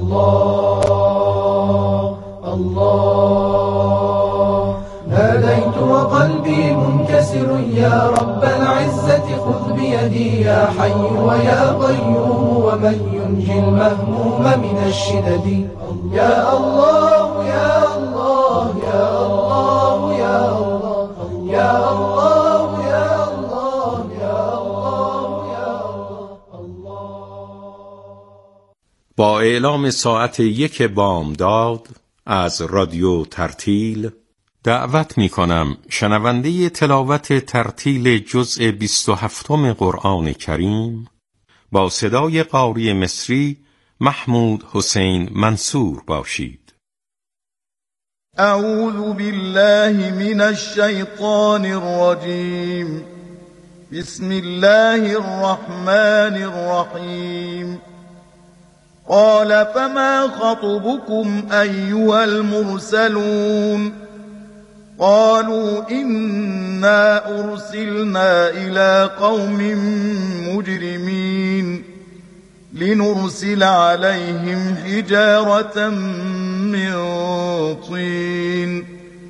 الله الله. ناديت وقلبي منكسر يا رب العزة خذ بيدي يا حي ويا قيوم ومن ينجي المهموم من الشدد. يا الله يا الله يا الله يا الله يا الله يا الله يا الله يا الله. با اعلام ساعت 1 بامداد از رادیو ترتیل دعوت می کنم شنونده تلاوت ترتیل جزء 27 قرآن کریم با صدای قاری مصری محمود حسین منصور باشید. اعوذ بالله من الشیطان الرجیم. بسم الله الرحمن الرحیم. قال فما خطبكم أيها المرسلون؟ قالوا إنا أرسلنا إلى قوم مجرمين لنرسل عليهم حجارة من طين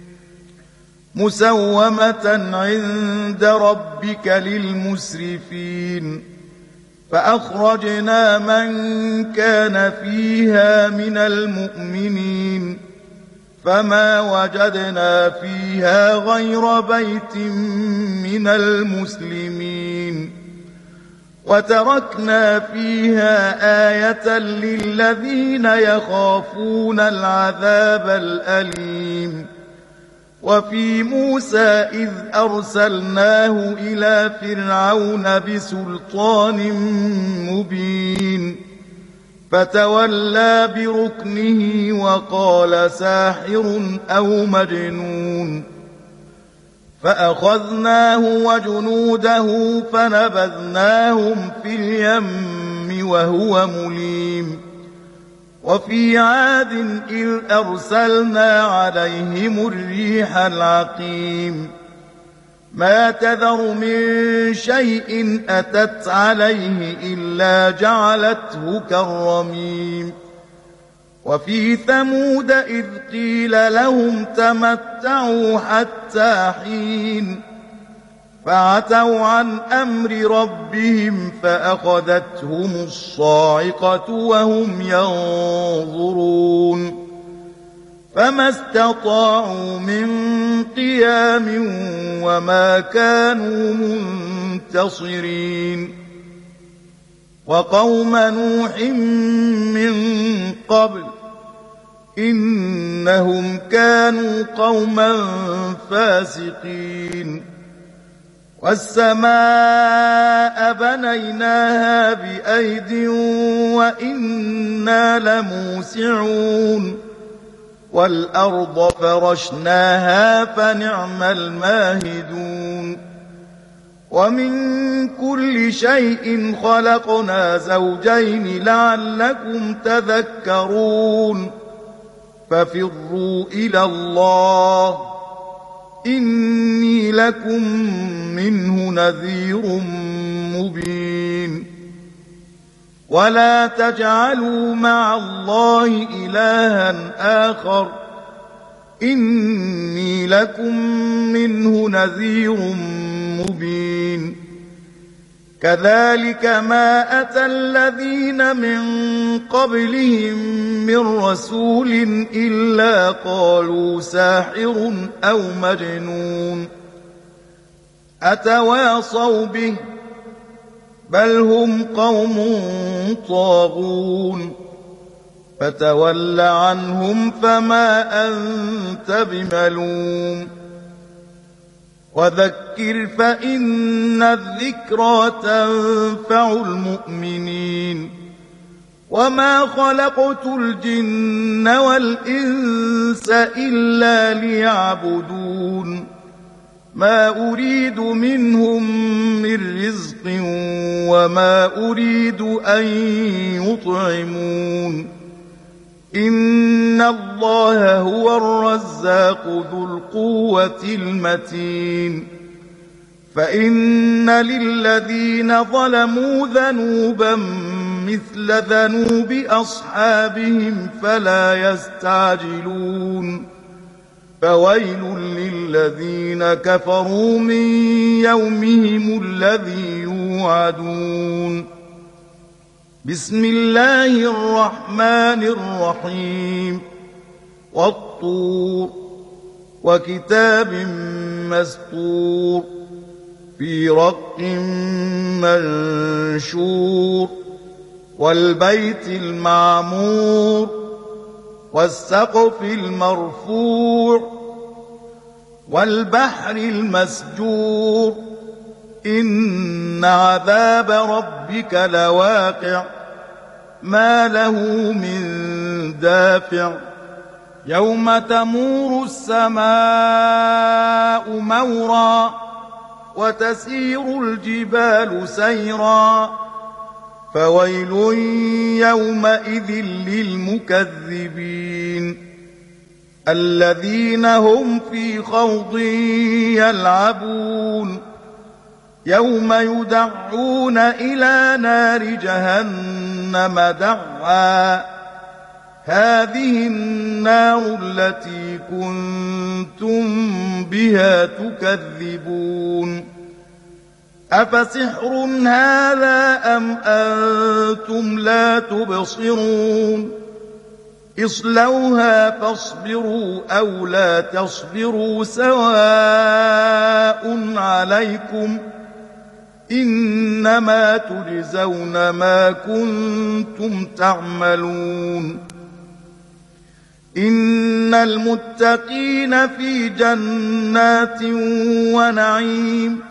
مسومة عند ربك للمسرفين. فأخرجنا من كان فيها من المؤمنين فما وجدنا فيها غير بيت من المسلمين وتركنا فيها آية للذين يخافون العذاب الأليم. وفي موسى إذ أرسلناه إلى فرعون بسلطان مبين فتولى بركنه وقال ساحر أو مجنون. فأخذناه وجنوده فنبذناهم في اليم وهو مليم. وفي عاد إذ أرسلنا عليهم الريح العقيم ما تذر من شيء أتت عليه إلا جعلته كالرميم. وفي ثمود إذ قيل لهم تمتعوا حتى حين فعتوا عن أمر ربهم فأخذتهم الصاعقة وهم ينظرون فما استطاعوا من قيام وما كانوا منتصرين. وقوم نوح من قبل إنهم كانوا قوما فاسقين. والسماء بنيناها بأيد وإنا لموسعون. والأرض فرشناها فنعم الماهدون. ومن كل شيء خلقنا زوجين لعلكم تذكرون. ففروا إلى الله إني لكم منه نذير مبين. ولا تجعلوا مع الله إلها آخر إني لكم منه نذير مبين. كذلك ما أتى الذين من قبلهم من رسول إلا قالوا ساحر أو مجنون أتواصوا به بل هم قوم طاغون. فتول عنهم فما أنت بملوم. وذكر فإن الذكرى تنفع المؤمنين. وما خلقت الجن والإنس إلا ليعبدون. ما أريد منهم من رزق وما أريد أن يطعمون. إن الله هو الرزاق ذو القوة المتين. فإن للذين ظلموا ذنوبا مثل ذنوب أصحابهم فلا يستعجلون فويل للذين كفروا من يومهم الذي يوعدون بسم الله الرحمن الرحيم والطور وكتاب مسطور في رق منشور والبيت المعمور والسقف المرفوع والبحر المسجور إن عذاب ربك لواقع ما له من دافع يوم تمور السماء مورا وتسير الجبال سيرا فويل يومئذ للمكذبين الذين هم في خوض يلعبون يوم يدعون إلى نار جهنم دعا هذه النار التي كنتم بها تكذبون أفسحر هذا أم أنتم لا تبصرون اصلوها فاصبروا أو لا تصبروا سواء عليكم إنما تجزون ما كنتم تعملون إن المتقين في جنات ونعيم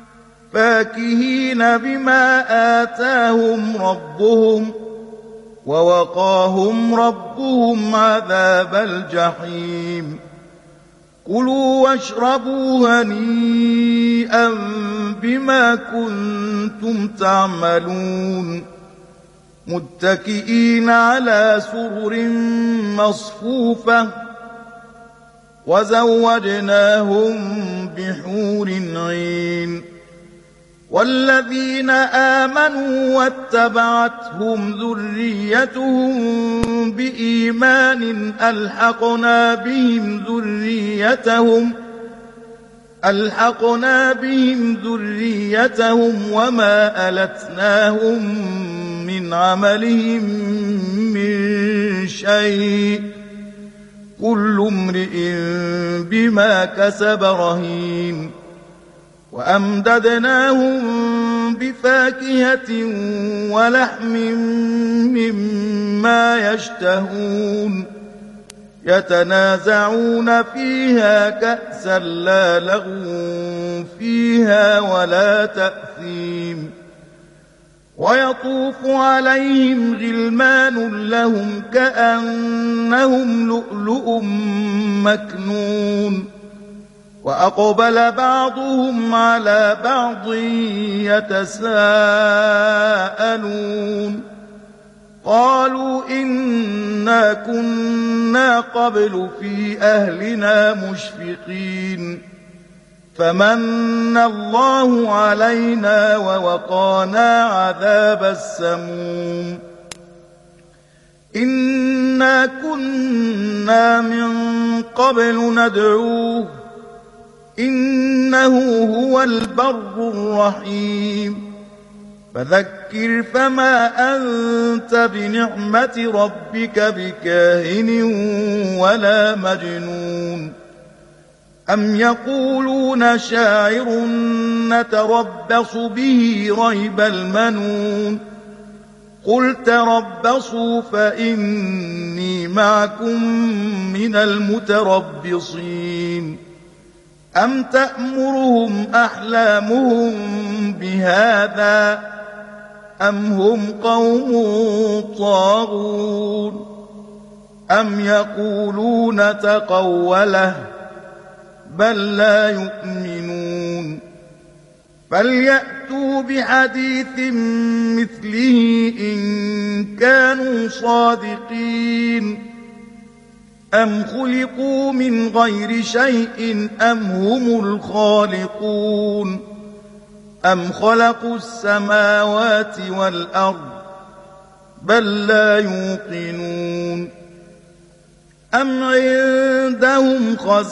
فاكهين بما آتاهم ربهم ووقاهم ربهم عذاب الجحيم كلوا واشربوا هنيئا بما كنتم تعملون متكئين على سرر مصفوفة وزوجناهم بحور عين والذين آمنوا واتبعتهم ذريتهم بإيمان ألحقنا بهم ذريتهم وما ألتناهم من عملهم من شيء كل امرئ بما كسب رهين وأمددناهم بفاكهة ولحم مما يشتهون يتنازعون فيها كأسا لا لغو فيها ولا تأثيم ويطوف عليهم غلمان لهم كأنهم لؤلؤ مكنون وأقبل بعضهم على بعض يتساءلون قالوا إنا كنا قبل في أهلنا مشفقين فمن الله علينا ووقانا عذاب السموم إنا كنا من قبل ندعوه إنه هو البر الرحيم فذكر فما أنت بنعمة ربك بكاهن ولا مجنون أم يقولون شاعر نتربص به ريب المنون قل تربصوا فإني معكم من المتربصين أم تأمرهم أحلامهم بهذا أم هم قوم طاغون أم يقولون تقوله بل لا يؤمنون فليأتوا بحديث مثله إن كانوا صادقين أم خلقوا من غير شيء أم هم الخالقون أم خلقوا السماوات والأرض بل لا يوقنون أم عندهم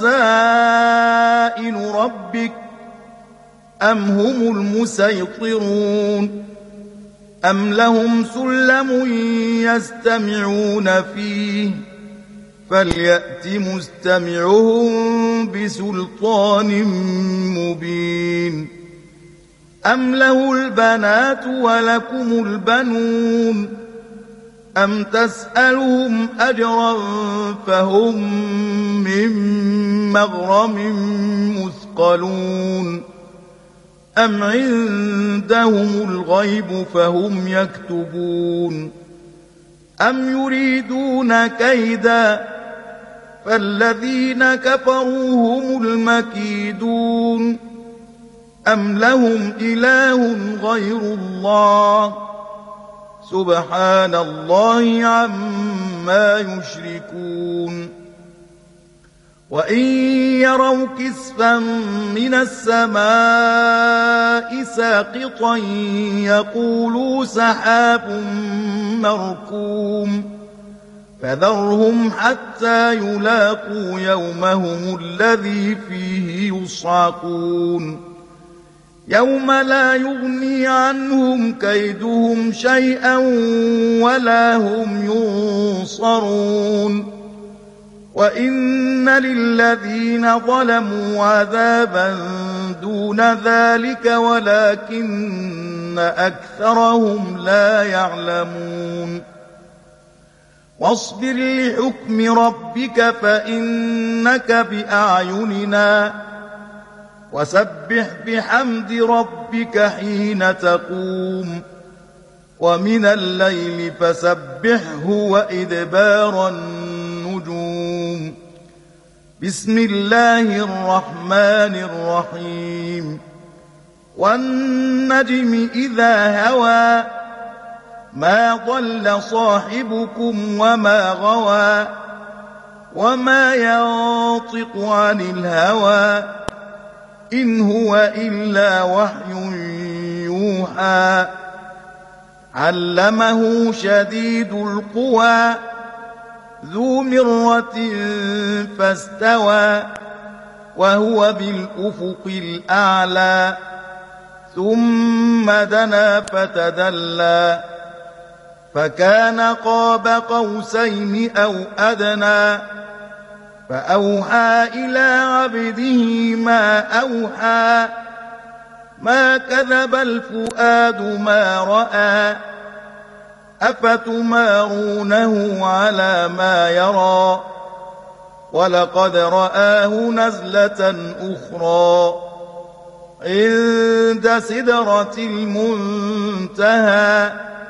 خزائن ربك أم هم المسيطرون أم لهم سلم يستمعون فيه فليأت مستمعهم بسلطان مبين أم له البنات ولكم البنون أم تسألهم أجرا فهم من مغرم مثقلون أم عندهم الغيب فهم يكتبون أم يريدون كيدا فالذين كفروا هم المكيدون أم لهم إله غير الله سبحان الله عما يشركون وإن يروا كسفا من السماء ساقطا يقولوا سحاب مركوم فذرهم حتى يلاقوا يومهم الذي فيه يصعقون يوم لا يغني عنهم كيدهم شيئا ولا هم ينصرون وإن للذين ظلموا عذابا دون ذلك ولكن أكثرهم لا يعلمون واصبر لحكم ربك فإنك بأعيننا وسبح بحمد ربك حين تقوم ومن الليل فسبحه وإدبار النجوم بسم الله الرحمن الرحيم والنجم إذا هوى ما ضل صاحبكم وما غوى وما ينطق عن الهوى إن هو إلا وحي يوحى علمه شديد القوى ذو مرة فاستوى وهو بالأفق الأعلى ثم دنا فتدلى فكان قاب قوسين أو أدنى فأوحى إلى عبده ما أوحى ما كذب الفؤاد ما رأى أفتمارونه على ما يرى ولقد رآه نزلة أخرى عند سدرة المنتهى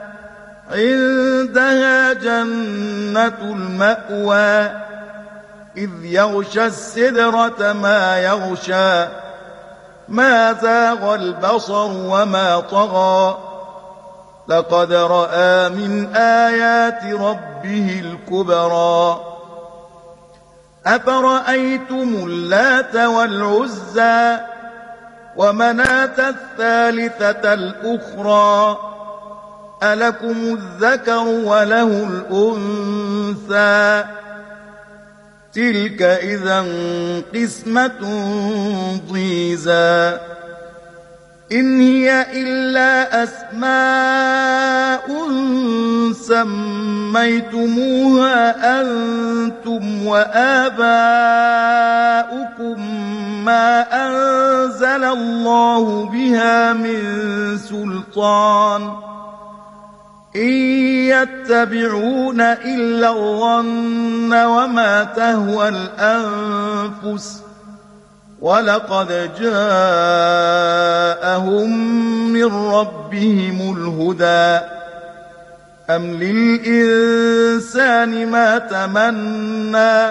عندها جنة المأوى إذ يغشى السدرة ما يغشى ما زاغ البصر وما طغى لقد رأى من آيات ربه الكبرى أفرأيتم اللات والعزى ومناة الثالثة الأخرى ألكم الذكر وله الأنثى تلك إذا قسمة ضيزى إن هي إلا أسماء سميتموها أنتم وآباؤكم ما أنزل الله بها من سلطان إن يتبعون إلا الظن وما تهوى الأنفس ولقد جاءهم من ربهم الهدى أم للإنسان ما تمنى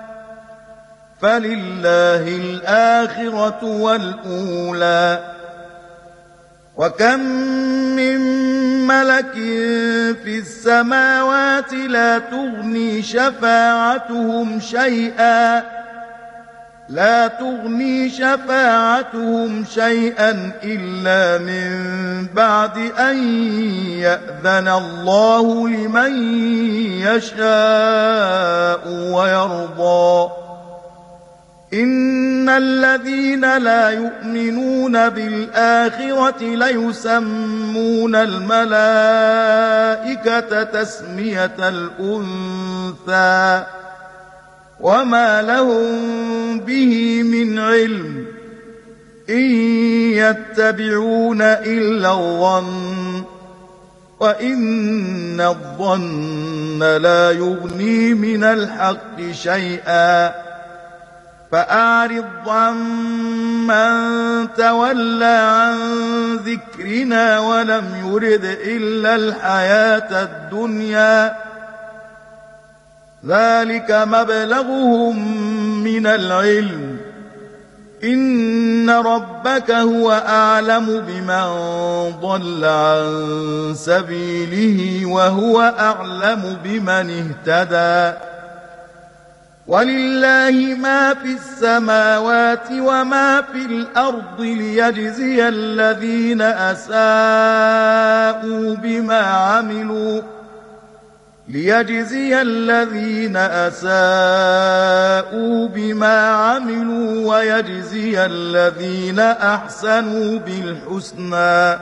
فلله الآخرة والأولى وكم من ملك في السماوات لا تغني شفاعتهم شيئا لا تغني شفاعتهم شيئا إلا من بعد أن يأذن الله لمن يشاء ويرضى إن الذين لا يؤمنون بالآخرة ليسمون الملائكة تسمية الأنثى وما لهم به من علم إن يتبعون إلا الظن وإن الظن لا يغني من الحق شيئا فأعرض عمن تولى عن ذكرنا ولم يرد إلا الحياة الدنيا ذلك مبلغهم من العلم إن ربك هو أعلم بمن ضل عن سبيله وهو أعلم بمن اهتدى ولله ما في السماوات وما في الأرض ليجزي الذين أساءوا بما عملوا ويجزي الذين أحسنوا بالحسنى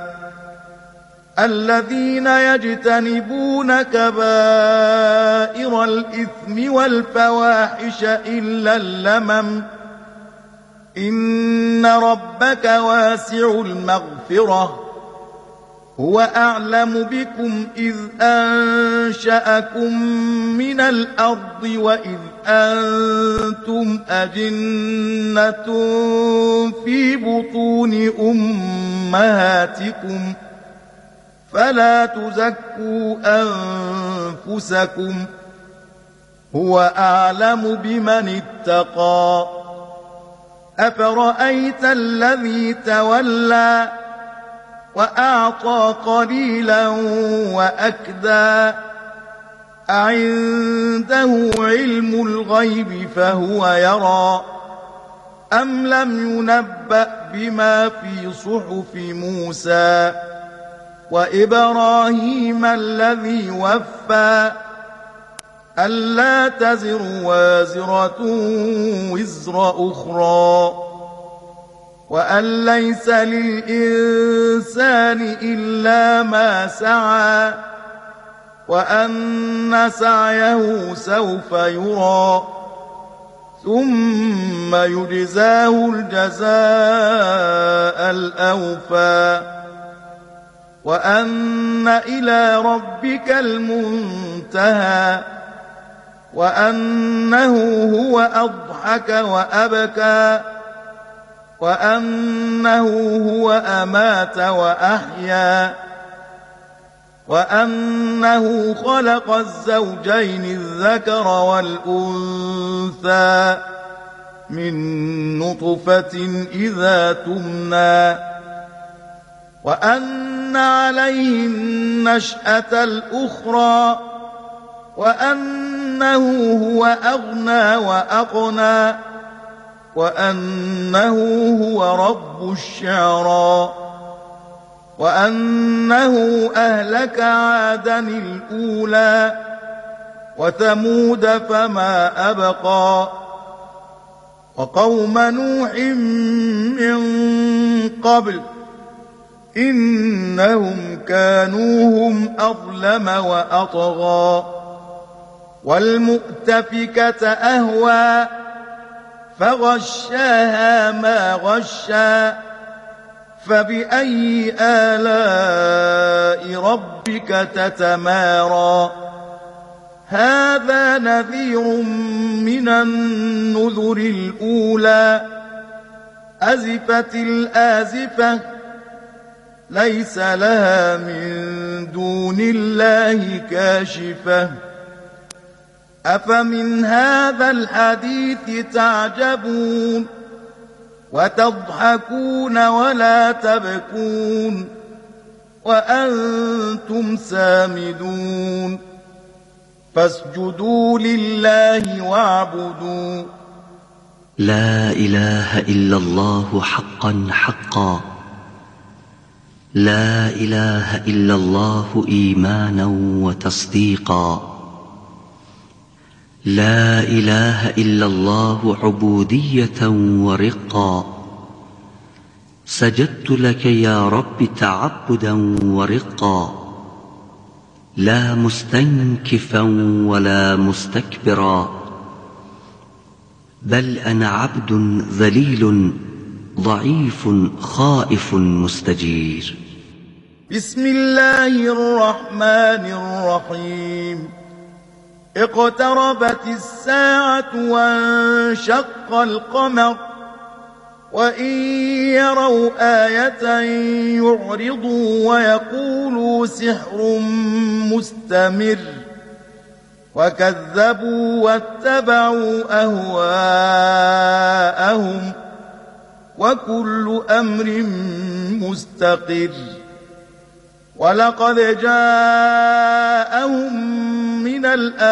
الذين يجتنبون كبائر الإثم والفواحش إلا اللمم إن ربك واسع المغفرة هو أعلم بكم إذ أنشأكم من الأرض وإذ أنتم أجنة في بطون أمهاتكم فلا تزكوا أنفسكم هو أعلم بمن اتقى أفرأيت الذي تولى وأعطى قليلا وأكدى أعنده علم الغيب فهو يرى أم لم ينبأ بما في صحف موسى وإبراهيم الذي وفى ألا تزر وازرة وزر أخرى وأن ليس للإنسان إلا ما سعى وأن سعيه سوف يرى ثم يجزاه الجزاء الأوفى وأن إلى ربك المنتهى وأنه هو أضحك وأبكى وأنه هو أمات وأحيا وأنه خلق الزوجين الذكر والأنثى من نطفة إذا تمنى وأن عليه النشأة الأخرى وأنه هو أغنى وأقنى وأنه هو رب الشعرى وأنه أهلك عادا الأولى وثمود فما أبقى وقوم نوح من قبل إنهم كانوا هم أظلم وأطغى والمؤتفكة أهوى فغشاها ما غشى فبأي آلاء ربك تتمارى هذا نذير من النذر الأولى أزفت الآزفة ليس لها من دون الله كاشفة أفمن هذا الحديث تعجبون وتضحكون ولا تبكون وأنتم سامدون فاسجدوا لله واعبدوا لا إله إلا الله حقا حقا، لا إله إلا الله إيمانا وتصديقا، لا إله إلا الله عبودية ورقا. سجدت لك يا رب تعبدا ورقا، لا مستنكفا ولا مستكبرا، بل أنا عبد ذليل ضعيف خائف مستجير. بسم الله الرحمن الرحيم. اقتربت الساعة وانشق القمر، وإن يروا آية يعرضوا ويقولوا سحر مستمر، وكذبوا واتبعوا أهواءهم، وكل أمر مستقر. ولقد جاءهم من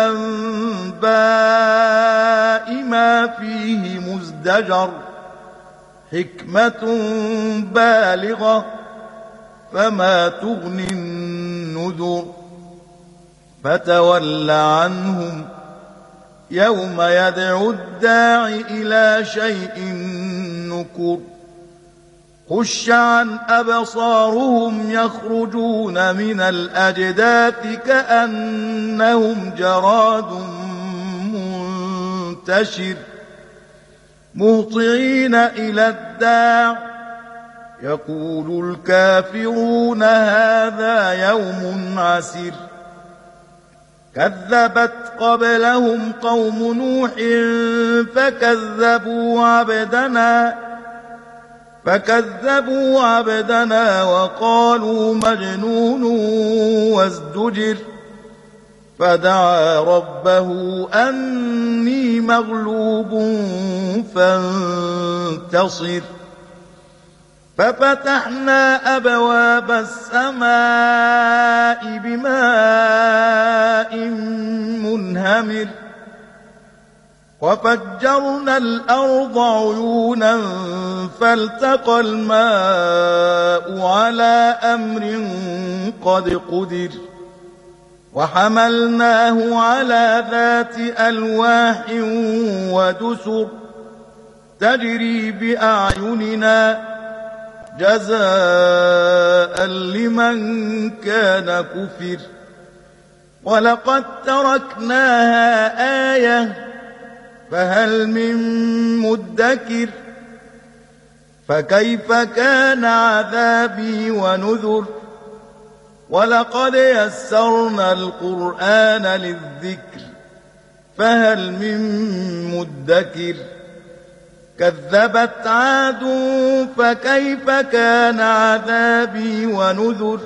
الأنباء ما فيه مزدجر، حكمة بالغة فما تغني النذر. فتول عنهم يوم يدعو الداع إلى شيء نكر. خش عن أبصارهم يخرجون من الأجداث كأنهم جراد منتشر، مهطعين إلى الداع يقول الكافرون هذا يوم عسر. كذبت قبلهم قوم نوح فكذبوا عبدنا وقالوا مجنون وازدجر. فدعا ربه أني مغلوب فانتصر. ففتحنا أبواب السماء بماء منهمر، وفجرنا الأرض عيونا فالتقى الماء على أمر قد قدر. وحملناه على ذات ألواح ودسر تجري بأعيننا جزاء لمن كان كفر. ولقد تركناها آية فهل من مدكر. فكيف كان عذابي ونذر. ولقد يسرنا القرآن للذكر فهل من مدكر. كذبت عاد فكيف كان عذابي ونذر.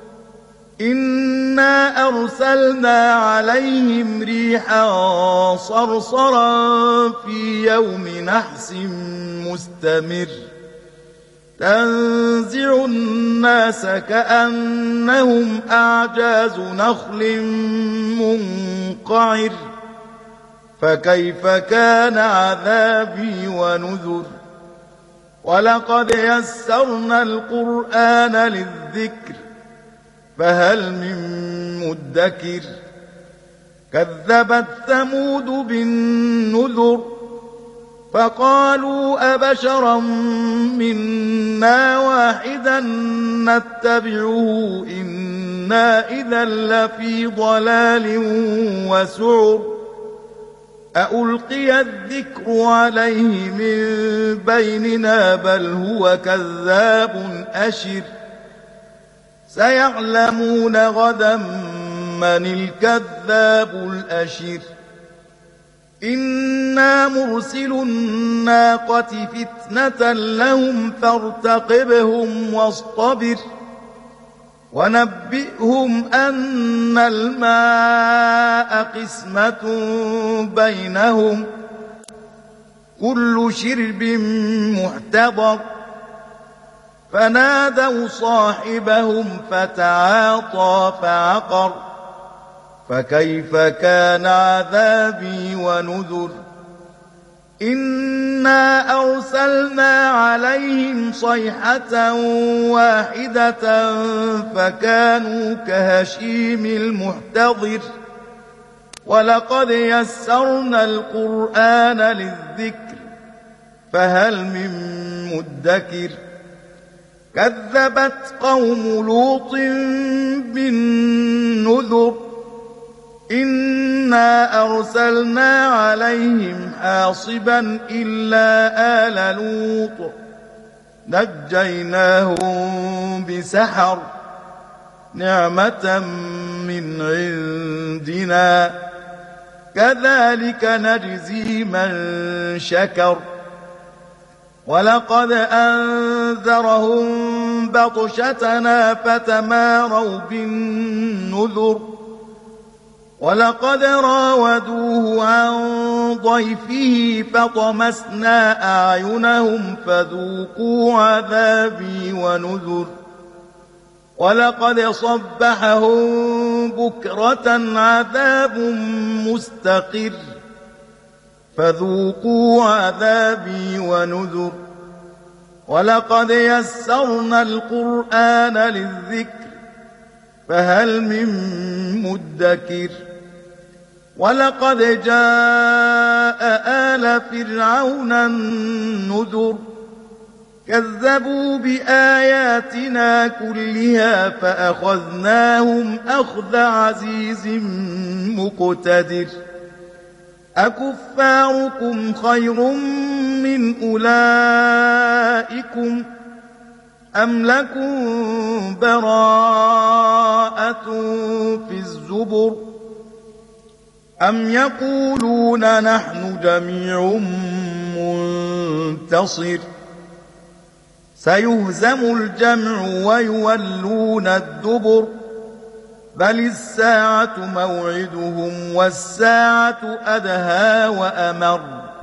إنا أرسلنا عليهم ريحا صرصرا في يوم نحس مستمر، تنزع الناس كأنهم أعجاز نخل منقعر. فكيف كان عذابي ونذر. ولقد يسرنا القرآن للذكر فهل من مدكر. كذبت ثمود بالنذر فقالوا أبشرا منا واحدا نتبعه إنا إذا لفي ضلال وسعر. أألقي الذكر عليه من بيننا بل هو كذاب أشر. سيعلمون غدا من الكذاب الأشر. إنا مرسل الناقة فتنة لهم فارتقبهم واصطبر. ونبئهم أن الماء قسمة بينهم كل شرب محتضر. فنادوا صاحبهم فتعاطى فعقر. فكيف كان عذابي ونذر. إنا أرسلنا عليهم صيحة واحدة فكانوا كهشيم المحتضر ولقد يسرنا القرآن للذكر فهل من مدكر كذبت قوم لوط بالنذر إنا أرسلنا عليهم حاصبا إلا آل لوط نجيناهم بسحر نعمة من عندنا كذلك نجزي من شكر ولقد أنذرهم بطشتنا فتماروا بالنذر ولقد راودوه عن ضيفه فطمسنا أعينهم فذوقوا عذابي ونذر ولقد صبحهم بكرة عذاب مستقر فذوقوا عذابي ونذر ولقد يسرنا القرآن للذكر فهل من مدكر ولقد جاء آل فرعون النذر كذبوا بآياتنا كلها فأخذناهم أخذ عزيز مقتدر أكفاركم خير من أولئكم أم لكم براءة في الزبر أم يقولون نحن جميع منتصر سيهزم الجمع ويولون الدبر بل الساعة موعدهم والساعة أدهى وأمر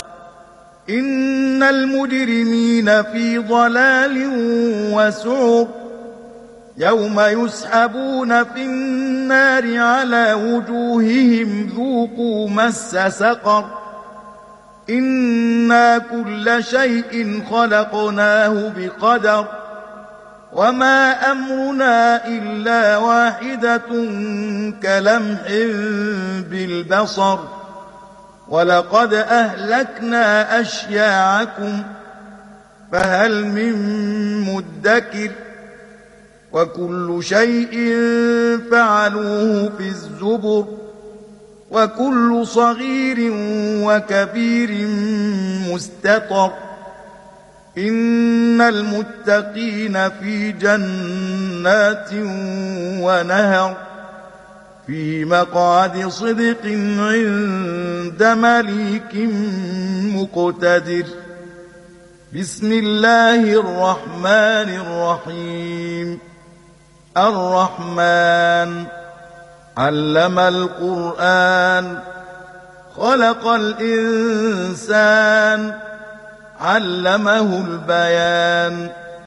إن المجرمين في ضلال وسعر يوم يسحبون في النار على وجوههم ذوقوا مس سقر إنا كل شيء خلقناه بقدر وما أمرنا إلا واحدة كلمح بالبصر ولقد أهلكنا أشياعكم فهل من مدكر وكل شيء فعلوه في الزبر وكل صغير وكبير مستطر إن المتقين في جنات ونهر في مقعد صدق عند مليك مقتدر بسم الله الرحمن الرحيم الرحمن علم القرآن خلق الإنسان علمه البيان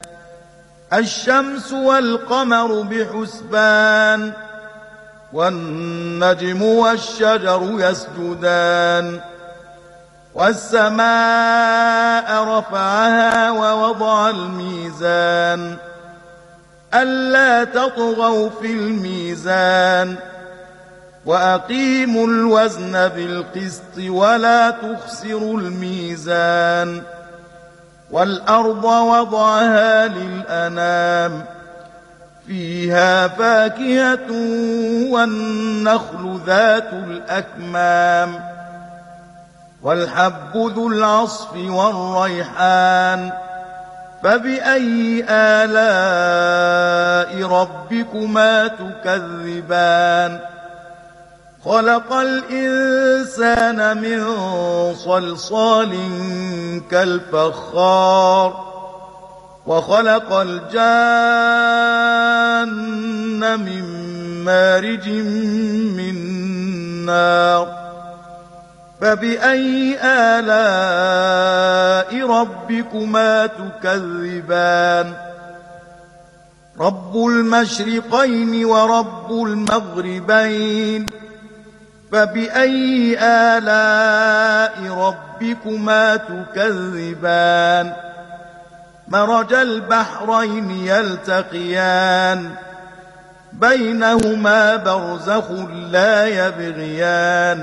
الشمس والقمر بحسبان والنجم والشجر يسجدان والسماء رفعها ووضع الميزان ألا تطغوا في الميزان وأقيموا الوزن بالقسط ولا تخسروا الميزان والأرض وضعها للأنام فيها فاكهة والنخل ذات الأكمام والحب ذو العصف والريحان فبأي آلاء ربكما تكذبان خلق الإنسان من صلصال كالفخار وخلق الجان من مارج من نار فبأي آلاء ربكما تكذبان رب المشرقين ورب المغربين فبأي آلاء ربكما تكذبان مرج البحرين يلتقيان بينهما برزخ لا يبغيان